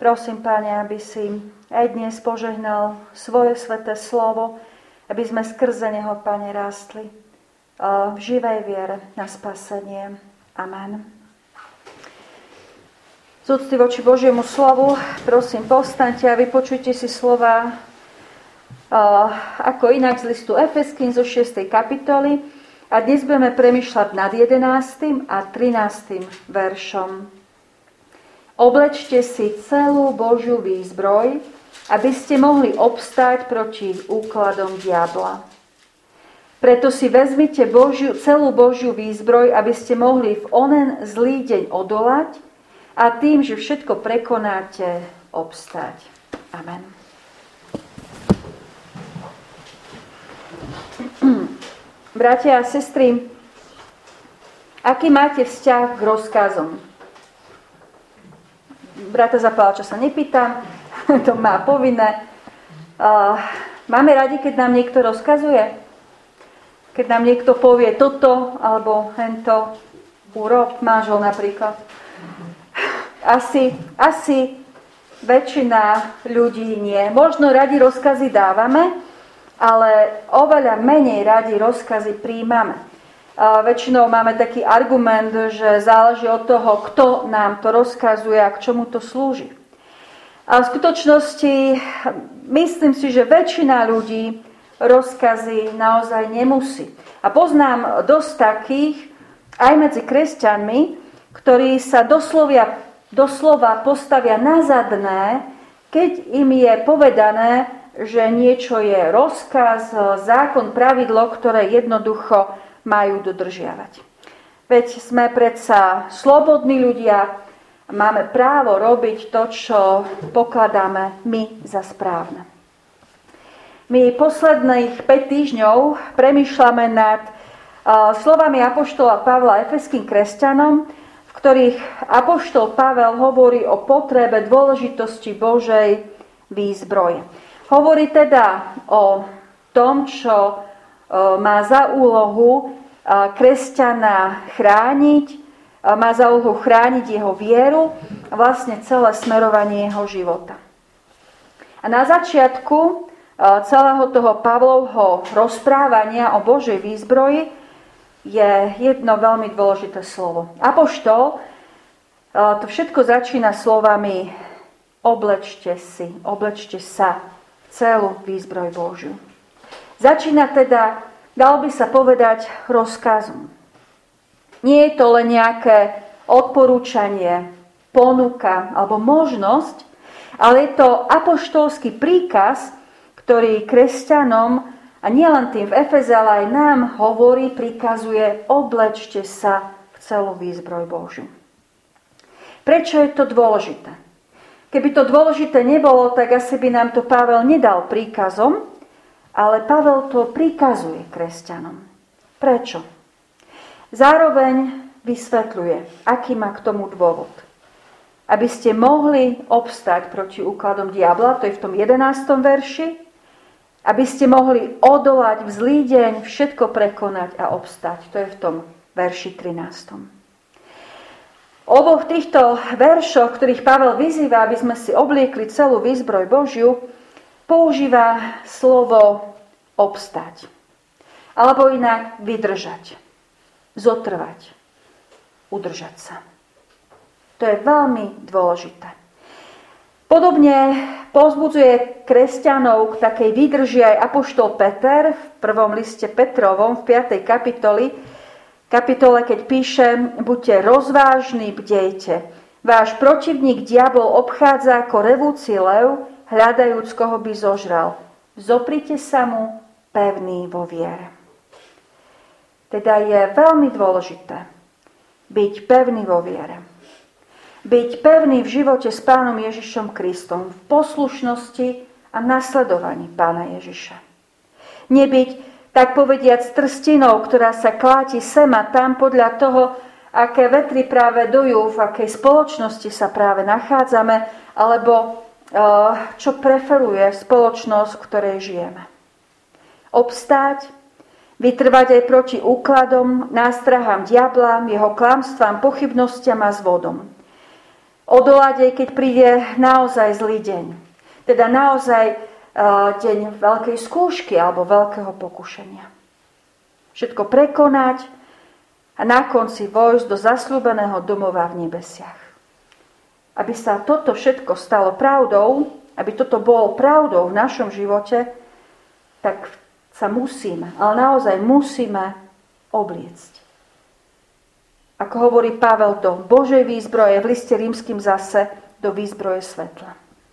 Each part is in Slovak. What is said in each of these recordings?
Prosím, Pane, aby si aj dnes požehnal svoje sväté slovo, aby sme skrze neho, Pane, rástli v živej viere na spasenie. Amen. Z úcty voči Božiemu slovu, prosím, povstaňte a vypočujte si slova ako inak z listu Efeským zo 6. kapitoly. A dnes budeme premýšľať nad 11. a 13. veršom. Oblečte si celú Božiu výzbroj, aby ste mohli obstáť proti úkladom diabla. Preto si vezmite celú Božiu výzbroj, aby ste mohli v onen zlý deň odolať a tým, že všetko prekonáte, obstáť. Amen. Bratia a sestry, aký máte vzťah k rozkazom? Brata Zapálača sa nepýtam, to má povinné. Máme radi, keď nám niekto rozkazuje? Keď nám niekto povie toto alebo hento, urob, manžel napríklad. Asi väčšina ľudí nie. Možno radi rozkazy dávame, ale oveľa menej radi rozkazy príjmame. Väčšinou máme taký argument, že záleží od toho, kto nám to rozkazuje a k čomu to slúži. A v skutočnosti myslím si, že väčšina ľudí rozkazy naozaj nemusí. A poznám dosť takých, aj medzi kresťanmi, ktorí sa doslova postavia na zadné, keď im je povedané, že niečo je rozkaz, zákon, pravidlo, ktoré jednoducho majú dodržiavať. Veď sme predsa slobodní ľudia, máme právo robiť to, čo pokladáme my za správne. My posledných 5 týždňov premýšľame nad slovami apoštola Pavla efeským kresťanom, v ktorých apoštol Pavel hovorí o potrebe dôležitosti Božej výzbroje. Hovorí teda o tom, čo má za úlohu kresťana chrániť, má za úlohu chrániť jeho vieru a vlastne celé smerovanie jeho života. A na začiatku celého toho Pavlovho rozprávania o Božej výzbroji je jedno veľmi dôležité slovo. Apoštol to všetko začína slovami oblečte sa celú výzbroj Božiu. Začína teda, dalo by sa povedať, rozkazom. Nie je to len nejaké odporúčanie, ponuka alebo možnosť, ale je to apoštolský príkaz, ktorý kresťanom, a nielen tým v Efeze, ale aj nám hovorí, prikazuje, oblečte sa v celú výzbroj Božiu. Prečo je to dôležité? Keby to dôležité nebolo, tak asi by nám to Pavel nedal príkazom, ale Pavel to prikazuje kresťanom. Prečo? Zároveň vysvetľuje, aký má k tomu dôvod. Aby ste mohli obstať proti úkladom diabla, to je v tom 11. verši, aby ste mohli odolať v zlý deň, všetko prekonať a obstať, to je v tom verši 13. O oboch týchto veršoch, ktorých Pavel vyzýva, aby sme si obliekli celú výzbroj Božiu, používa slovo obstať. Alebo inak vydržať, zotrvať, udržať sa. To je veľmi dôležité. Podobne povzbudzuje kresťanov k takej výdrži aj apoštol Peter v prvom liste Petrovom v 5. kapitole, keď píše, buďte rozvážni, bdejte. Váš protivník diabol obchádza ako revúci lev, hľadajúc, koho by zožral. Zoprite sa mu pevný vo viere. Teda je veľmi dôležité byť pevný vo viere. Byť pevný v živote s Pánom Ježišom Kristom, v poslušnosti a nasledovaní Pána Ježiša. Nebyť, tak povediac, trstinou, ktorá sa kláti sem a tam podľa toho, aké vetry práve dujú, v akej spoločnosti sa práve nachádzame, alebo čo preferuje spoločnosť, v ktorej žijeme. Obstáť, vytrvať aj proti úkladom, nástrahám diabla, jeho klamstvám, pochybnostiam a zvodom. Odolať, keď príde naozaj zlý deň. Teda naozaj deň veľkej skúšky alebo veľkého pokušenia. Všetko prekonať a na konci vojsť do zasľúbeného domova v nebesiach. Aby sa toto všetko stalo pravdou, aby toto bolo pravdou v našom živote, tak sa musíme, ale naozaj musíme obliecť. Ako hovorí Pavel, do Božej výzbroje, v liste Rímskym zase do výzbroje svetla.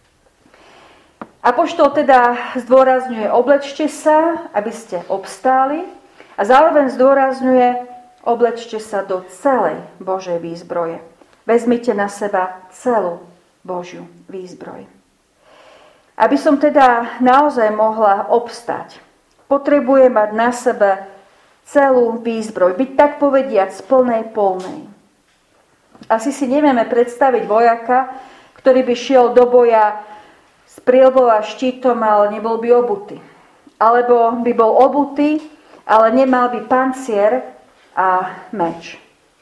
Apoštol teda zdôrazňuje, oblečte sa, aby ste obstáli, a zároveň zdôrazňuje, oblečte sa do celej Božej výzbroje. Vezmite na seba celú Božiu výzbroj. Aby som teda naozaj mohla obstať, potrebujem mať na sebe celú výzbroj, byť tak povediať z plnej polnej. Asi si nevieme predstaviť vojaka, ktorý by šiel do boja s prielbou a štítom, ale nebol by obutý. Alebo by bol obutý, ale nemal by pancier a meč.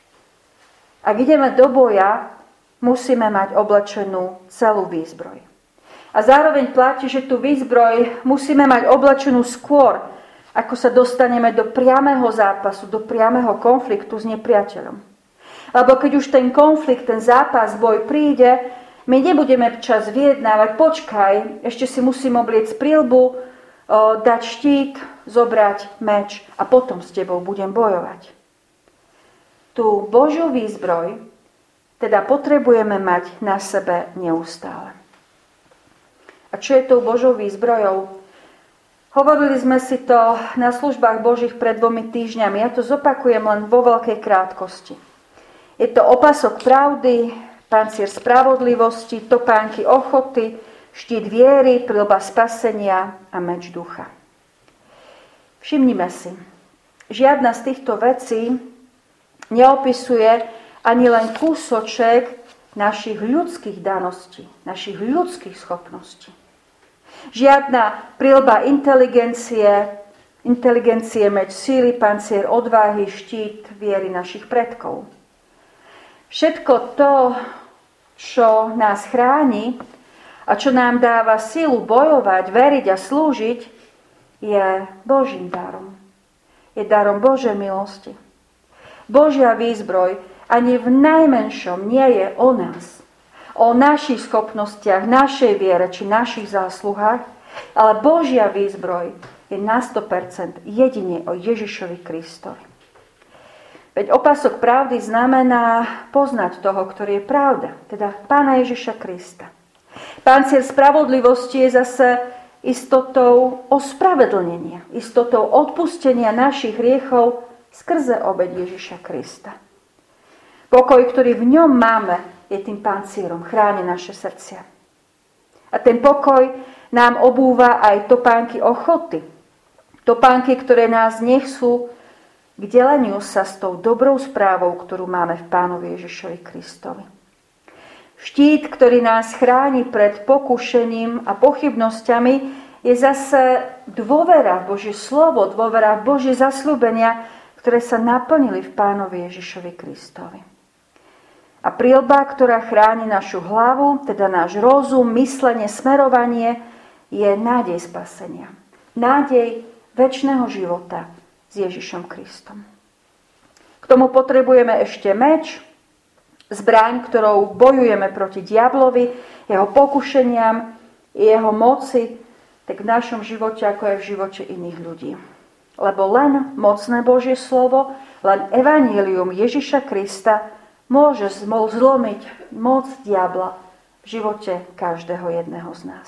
Ak ideme do boja, musíme mať oblečenú celú výzbroj. A zároveň platí, že tú výzbroj musíme mať oblečenú skôr, ako sa dostaneme do priamého zápasu, do priamého konfliktu s nepriateľom. Lebo keď už ten konflikt, ten zápas, boj príde, my nebudeme čas vyjednávať, počkaj, ešte si musím obliecť príľbu, dať štít, zobrať meč a potom s tebou budem bojovať. Tú Božiu výzbroj teda potrebujeme mať na sebe neustále. A čo je tou Božou výzbrojou? Hovorili sme si to na službách Božích pred 2 týždňami. Ja to zopakujem len vo veľkej krátkosti. Je to opasok pravdy, pancier spravodlivosti, topánky ochoty, štít viery, príľba spasenia a meč ducha. Všimnime si, žiadna z týchto vecí neopisuje ani len kúsoček našich ľudských daností, našich ľudských schopností. Žiadna príľba inteligencie, meč síly, pancier odvahy, štít viery našich predkov. Všetko to, čo nás chráni a čo nám dáva silu bojovať, veriť a slúžiť, je Božím darom. Je darom Božej milosti. Božia výzbroj ani v najmenšom nie je o nás, o našich schopnostiach, našej viere či našich zásluhách, ale Božia výzbroj je na 100% jedine o Ježišovi Kristovi. Veď opasok pravdy znamená poznať toho, ktorý je pravda, teda Pána Ježiša Krista. Pancier spravodlivosti je zase istotou ospravedlnenia, istotou odpustenia našich hriechov skrze obeť Ježiša Krista. Pokoj, ktorý v ňom máme, je tým pancierom, chráni naše srdcia. A ten pokoj nám obúva aj topánky ochoty. Topánky, ktoré nás nechcú k deleniu sa s tou dobrou správou, ktorú máme v Pánovi Ježišovi Kristovi. Štít, ktorý nás chráni pred pokušením a pochybnosťami, je zase dôvera v Božie slovo, dôvera v Božie zasľúbenia, ktoré sa naplnili v Pánovi Ježišovi Kristovi. A príľba, ktorá chráni našu hlavu, teda náš rozum, myslenie, smerovanie, je nádej spasenia. Nádej večného života s Ježišom Kristom. K tomu potrebujeme ešte meč, zbraň, ktorou bojujeme proti diablovi, jeho pokušeniam, jeho moci, tak v našom živote, ako aj v živote iných ľudí. Lebo len mocné Božie slovo, len evanjelium Ježiša Krista môže zlomiť moc diabla v živote každého jedného z nás.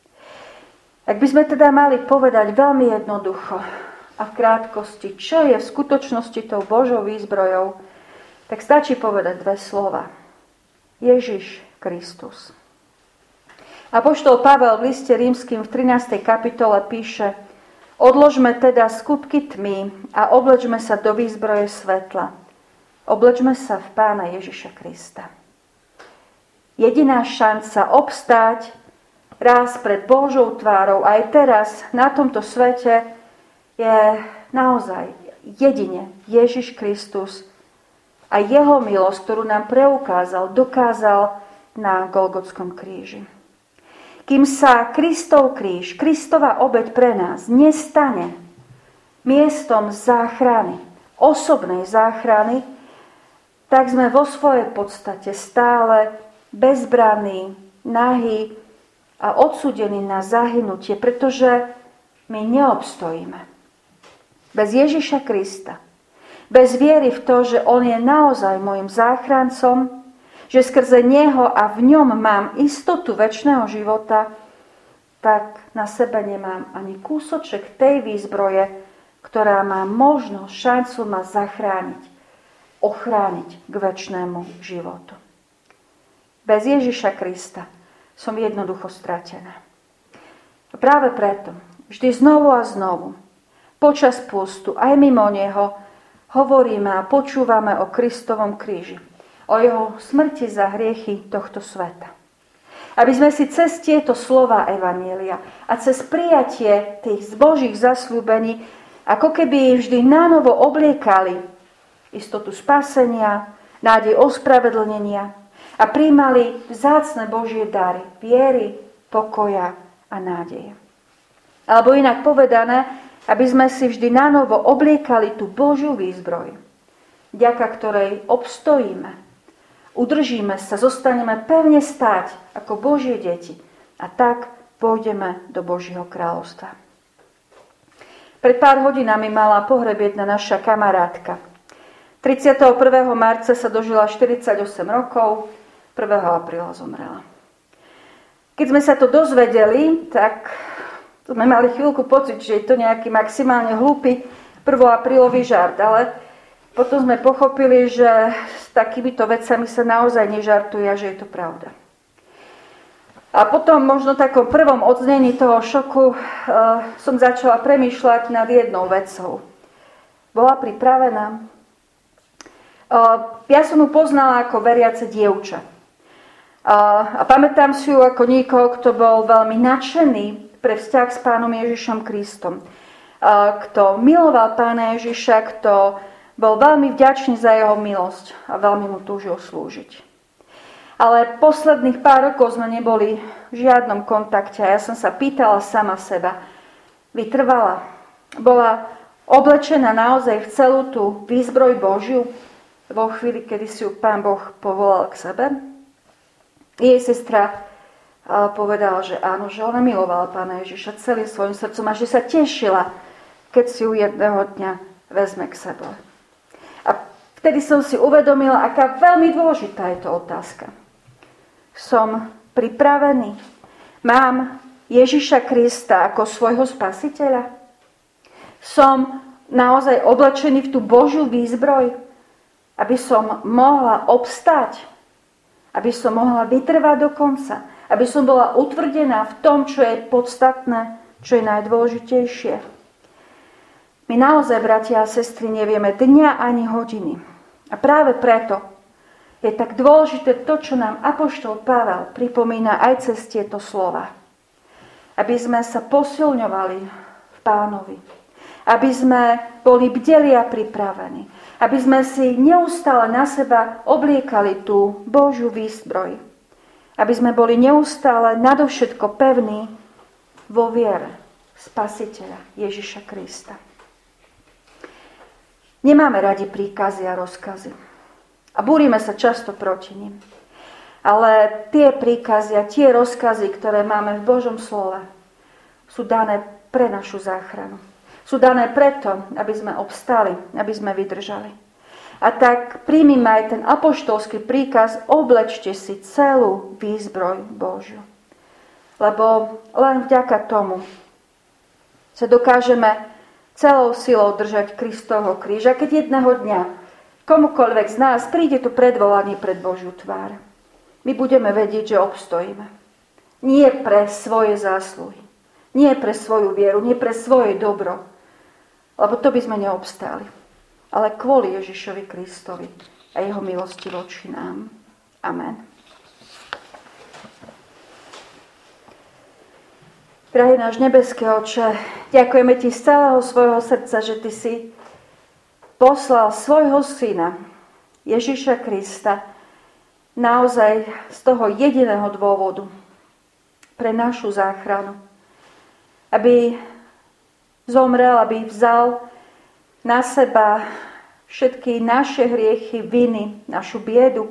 Ak by sme teda mali povedať veľmi jednoducho a v krátkosti, čo je v skutočnosti tou Božou výzbrojou, tak stačí povedať 2 slova. Ježiš Kristus. Apoštol Pavel v liste Rímskym v 13. kapitole píše: Odložme teda skutky tmy a oblečme sa do výzbroje svetla. Oblečme sa v Pána Ježiša Krista. Jediná šanca obstáť raz pred Božou tvárou aj teraz na tomto svete je naozaj jedine Ježiš Kristus a jeho milosť, ktorú nám preukázal, dokázal na Golgotskom kríži. Kým sa Kristov kríž, Kristova obeť pre nás nestane miestom záchrany, osobnej záchrany, tak sme vo svojej podstate stále bezbranní, nahí a odsúdení na zahynutie, pretože my neobstojíme. Bez Ježiša Krista, bez viery v to, že On je naozaj môjim záchrancom, že skrze Neho a v ňom mám istotu večného života, tak na sebe nemám ani kúsoček tej výzbroje, ktorá má možnosť, šancu ma zachrániť, ochrániť k večnému životu. Bez Ježiša Krista som jednoducho stratená. A práve preto vždy znovu a znovu, počas pôstu, aj mimo neho, hovoríme a počúvame o Kristovom kríži, o jeho smrti za hriechy tohto sveta. Aby sme si cez tieto slova Evanjelia a cez prijatie tých Božích zasľúbení ako keby vždy nánovo obliekali istotu spasenia, nádej ospravedlnenia a prijímali vzácne Božie dary, viery, pokoja a nádeje. Alebo inak povedané, aby sme si vždy nánovo obliekali tú Božiu výzbroj, vďaka ktorej obstojíme, udržíme sa, zostaneme pevne stáť ako Božie deti a tak pôjdeme do Božieho kráľovstva. Pred pár hodinami mala pohreb jedna naša kamarátka. 31. marca sa dožila 48 rokov, 1. apríla zomrela. Keď sme sa to dozvedeli, tak sme mali chvíľku pocit, že je to nejaký maximálne hlúpy 1. aprílový žart, ale potom sme pochopili, že s takýmito vecami sa naozaj nežartuje a že je to pravda. A potom možno takom prvom odznení toho šoku som začala premýšľať nad jednou vecou. Bola pripravená? Ja som ju poznala ako veriace dievča. A pamätám si ju ako niekoho, kto bol veľmi nadšený pre vzťah s Pánom Ježišom Kristom. Kto miloval Pána Ježiša, kto bol veľmi vďačný za jeho milosť a veľmi mu túžil slúžiť. Ale posledných pár rokov sme neboli v žiadnom kontakte a ja som sa pýtala sama seba. Vytrvala. Bola oblečená naozaj v celú tú výzbroj Božiu vo chvíli, kedy si ju Pán Boh povolal k sebe. Jej sestra povedala, že áno, že ona milovala Pána Ježiša celým svojim srdcom a že sa tešila, keď si ju jedného dňa vezme k sebe. A vtedy som si uvedomila, aká veľmi dôležitá je to otázka. Som pripravený? Mám Ježiša Krista ako svojho spasiteľa? Som naozaj oblečený v tú Božiu výzbroj, aby som mohla obstať, aby som mohla vytrvať do konca, aby som bola utvrdená v tom, čo je podstatné, čo je najdôležitejšie. My naozaj, bratia a sestry, nevieme dňa ani hodiny. A práve preto je tak dôležité to, čo nám apoštol Pavel pripomína aj cez tieto slova. Aby sme sa posilňovali v Pánovi. Aby sme boli bdeli a pripravení. Aby sme si neustále na seba obliekali tú Božiu výzbroj. Aby sme boli neustále nadovšetko pevní vo viere Spasiteľa Ježiša Krista. Nemáme radi príkazy a rozkazy. A búrime sa často proti nim. Ale tie príkazy a tie rozkazy, ktoré máme v Božom slove, sú dané pre našu záchranu. Sú dané preto, aby sme obstali, aby sme vydržali. A tak príjmime aj ten apoštolský príkaz, oblečte si celú výzbroj Božiu. Lebo len vďaka tomu sa dokážeme celou silou držať Kristovho kríža, keď jedného dňa komukoľvek z nás príde to predvolanie pred Božiu tvár. My budeme vedieť, že obstojíme. Nie pre svoje zásluhy, nie pre svoju vieru, nie pre svoje dobro, lebo to by sme neobstáli, ale kvôli Ježišovi Kristovi a jeho milosti voči nám. Amen. Drahý náš nebeský Otče, ďakujeme Ti z celého svojho srdca, že Ty si poslal svojho Syna, Ježiša Krista, naozaj z toho jediného dôvodu pre našu záchranu. Aby zomrel, aby vzal na seba všetky naše hriechy, viny, našu biedu,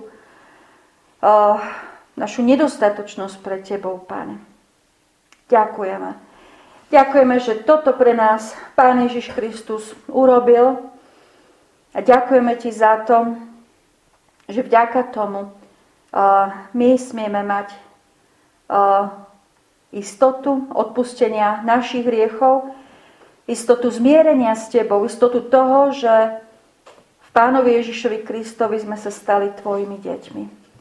našu nedostatočnosť pred Tebou, Pane. Ďakujeme. Ďakujeme, že toto pre nás Pán Ježiš Kristus urobil a ďakujeme Ti za to, že vďaka tomu my smieme mať istotu odpustenia našich hriechov, istotu zmierenia s Tebou, istotu toho, že v Pánovi Ježišovi Kristovi sme sa stali Tvojimi deťmi.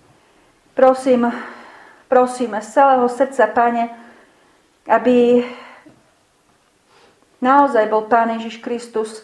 Prosíme z celého srdca, Pane, aby naozaj bol Pán Ježiš Kristus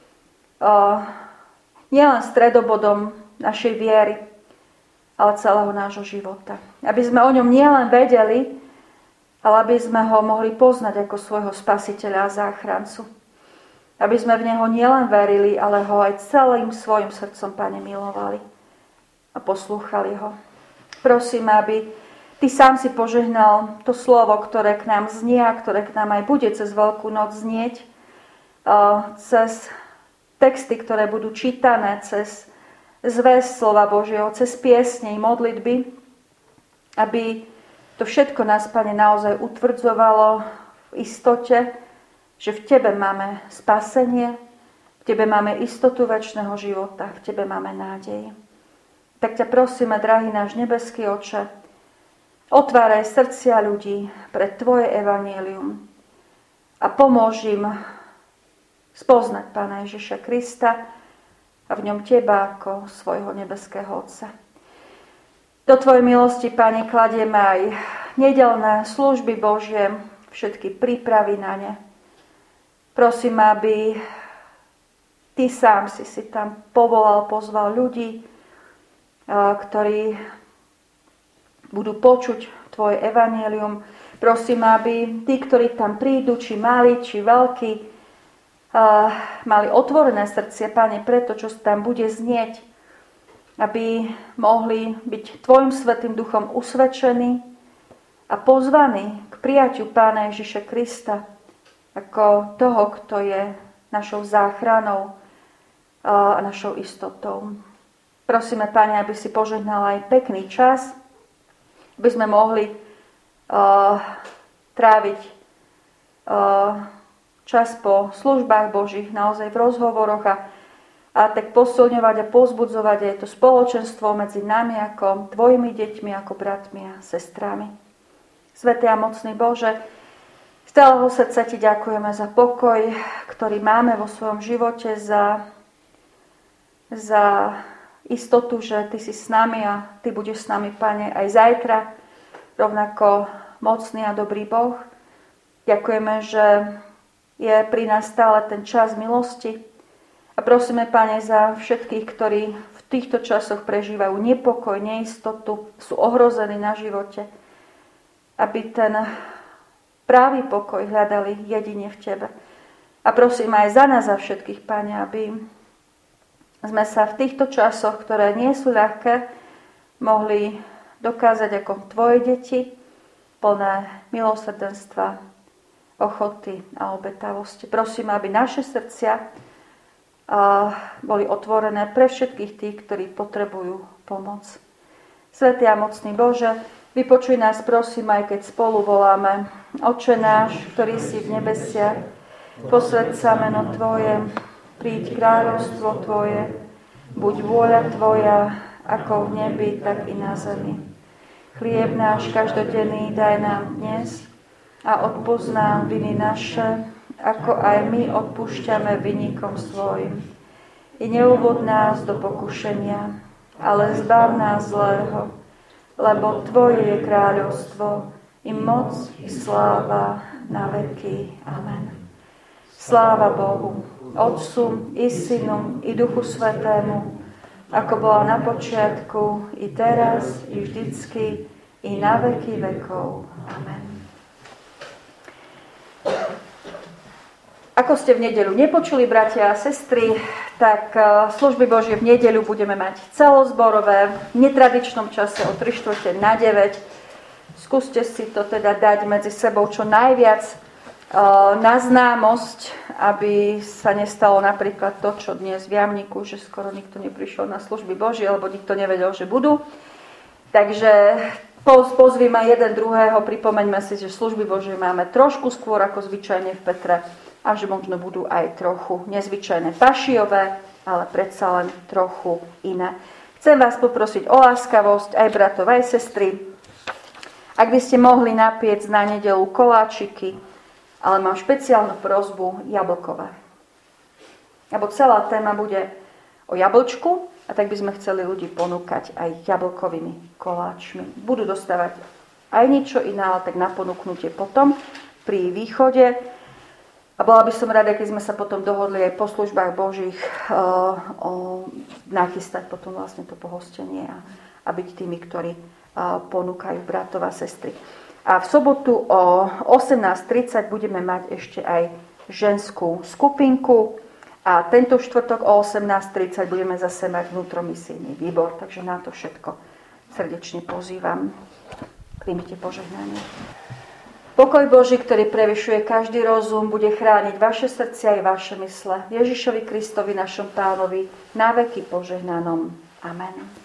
nielen stredobodom našej viery, ale celého nášho života. Aby sme o ňom nielen vedeli, ale aby sme ho mohli poznať ako svojho spasiteľa a záchrancu. Aby sme v neho nielen verili, ale ho aj celým svojim srdcom, Pane, milovali a poslúchali ho. Prosím, aby Ty sám si požehnal to slovo, ktoré k nám znie a ktoré k nám aj bude cez Veľkú noc znieť, cez texty, ktoré budú čítané, cez zväzť slova Božieho, cez piesne i modlitby, aby to všetko nás, Pane, naozaj utvrdzovalo v istote, že v Tebe máme spasenie, v Tebe máme istotu večného života, v Tebe máme nádej. Tak ťa prosíme, drahý náš nebeský Oče, otváraj srdcia ľudí pre Tvoje evanjelium a pomôž im spoznať Pána Ježiša Krista a v ňom Teba ako svojho nebeského Otca. Do Tvojej milosti, Pane, kladieme aj nedeľné služby Božie, všetky prípravy na ne. Prosím, aby Ty sám si tam povolal, pozval ľudí, ktorí budú počuť Tvoje evanjelium. Prosím, aby tí, ktorí tam prídu, či malí, či veľkí, mali otvorené srdcia, Pane, preto, čo tam bude znieť, aby mohli byť Tvojim Svätým Duchom usvedčení a pozvaní k prijatiu Pána Ježiša Krista ako toho, kto je našou záchranou a našou istotou. Prosíme, Pane, aby si požehnal aj pekný čas, aby sme mohli tráviť čas po službách Božích, naozaj v rozhovoroch a tak posilňovať a povzbudzovať aj to spoločenstvo medzi nami ako Tvojimi deťmi, ako bratmi a sestrami. Svätý a mocný Bože, z celého srdca Ti ďakujeme za pokoj, ktorý máme vo svojom živote, za istotu, že Ty si s nami a Ty budeš s nami, Pane, aj zajtra, rovnako mocný a dobrý Boh. Ďakujeme, že je pri nás stále ten čas milosti a prosíme, Pane, za všetkých, ktorí v týchto časoch prežívajú nepokoj, neistotu, sú ohrození na živote, aby ten pravý pokoj hľadali jedine v Tebe. A prosím aj za nás, za všetkých, Pane, aby sme sa v týchto časoch, ktoré nie sú ľahké, mohli dokázať ako Tvoje deti, plné milosrdenstva, ochoty a obetavosti. Prosím, aby naše srdcia boli otvorené pre všetkých tých, ktorí potrebujú pomoc. Svätý a mocný Bože, vypočuj nás, prosím, aj keď spolu voláme: Otče náš, ktorý si v nebesiach, posväť sa meno Tvoje, príď kráľovstvo Tvoje, buď vôľa Tvoja, ako v nebi, tak i na zemi. Chlieb náš každodenný daj nám dnes a odpusť nám viny naše, ako aj my odpúšťame vinníkom svojim. I neuvod nás do pokušenia, ale zbav nás zlého, lebo Tvoje je kráľovstvo, i moc, i sláva na veky. Amen. Sláva Bohu, Otcu, i Synu, i Duchu Svätému, ako bola na počiatku, i teraz, i vždycky, i na veky vekov. Amen. Ako ste v nedeľu nepočuli, bratia a sestry, tak služby Božie v nedeľu budeme mať celozborové, v netradičnom čase o 8:45. Skúste si to teda dať medzi sebou čo najviac na známosť, aby sa nestalo napríklad to, čo dnes v Jamniku, že skoro nikto neprišiel na služby Božie, lebo nikto nevedel, že budú. Takže pozvime jeden druhého, pripomeňme si, že služby Božie máme trošku skôr ako zvyčajne v Petre a že možno budú aj trochu nezvyčajné pašiové, ale predsa len trochu iné. Chcem vás poprosiť o láskavosť, aj bratov, aj sestry. Ak by ste mohli napiecť na nedeľu koláčiky, ale mám špeciálnu prosbu jablkové. Lebo celá téma bude o jablčku, a tak by sme chceli ľudí ponúkať aj jablkovými koláčmi. Budú dostávať aj niečo iné, ale tak na ponúknutie potom pri východe. A bola by som rada, keď sme sa potom dohodli aj po službách Božích nachystať potom vlastne to pohostenie a byť tými, ktorí ponúkajú bratov a sestry. A v sobotu o 18:30 budeme mať ešte aj ženskú skupinku. A tento štvrtok o 18:30 budeme zase mať vnútromisijný výbor. Takže na to všetko srdečne pozývam. Príjmite požehnanie. Pokoj Boží, ktorý prevyšuje každý rozum, bude chrániť vaše srdcia i vaše mysle. Ježišovi Kristovi, našom Pánovi, na veky požehnanom. Amen.